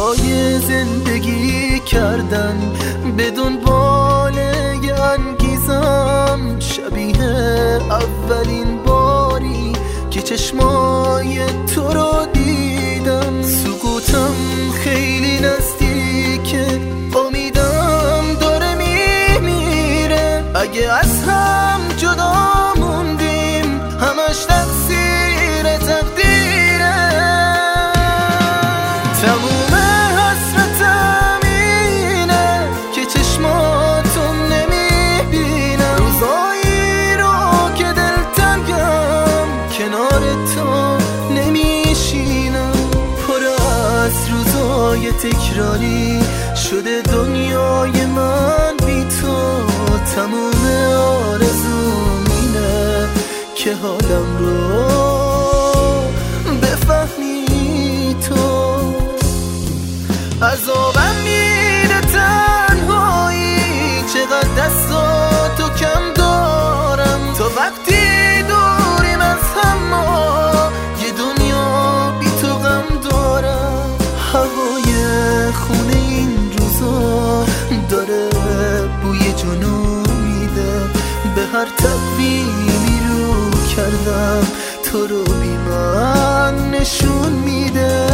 برای زندگی کردن به دنبال یه انگیزم، شبیه اولین باری که چشمای تو رو دیدم. سکوتم خیلی نزدیکه، امیدم داره میمیره. اگه از هم جدا موندیم همش تقصیر تقدیره. تموم حسرتم اینه که چشماتو نمیبینم، روزایی رو که دلتنگم کنار تو نمیشینم. پر از روزای تکراری شده دنیای من بی تو. تموم آرزوم اینه که حالم رو بفهمی تو. عذابم میره تنهایی، چقدر دستاتو کم دارم. تو وقتی دوریم از هم، یه دنیا بی تو غم دارم. هوای خونه این روزا داره بوی جنون میده. به هر تقویمی رو کردم تو رو بی من نشون میده.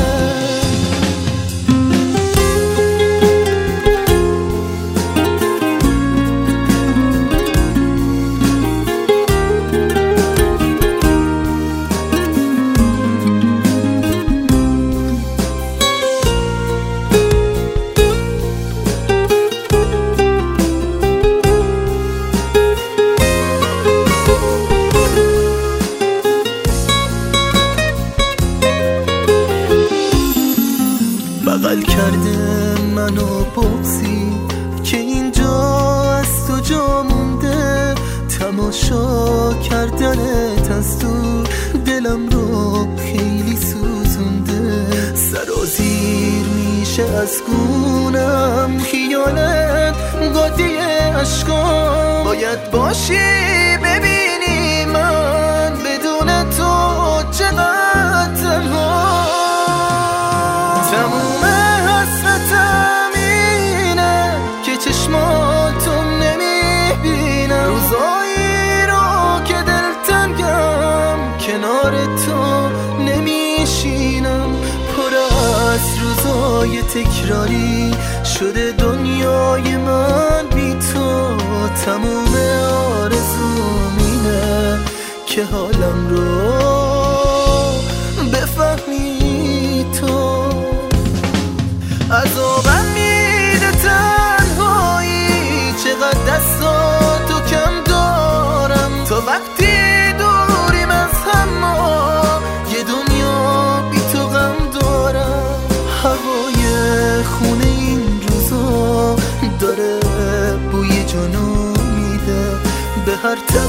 بغل کرده منو بغضی که اینجا از تو جا مونده. تماشا کردنت از دور دلم رو خیلی سوزونده. سرازیر میشه از گونم خیالت قاطی عشقام. باید باشی ببینی من بدون تو چقدر تنها. تموم حسرتم اینه که چشماتو نمیبینم، روزایی رو که دلتنگم کنار تو نمیشینم. پر از روزای تکراری شده دنیای من بی تو. تموم آرزوم اینه که حالم رو بفهمی تو. عذابم میده تنهایی، چقدر دستاتو کم دارم. تو وقتی دوریم از هم، یه دنیا بی تو غم دارم. هوای خونه این روزا داره بوی جنون میده. به هر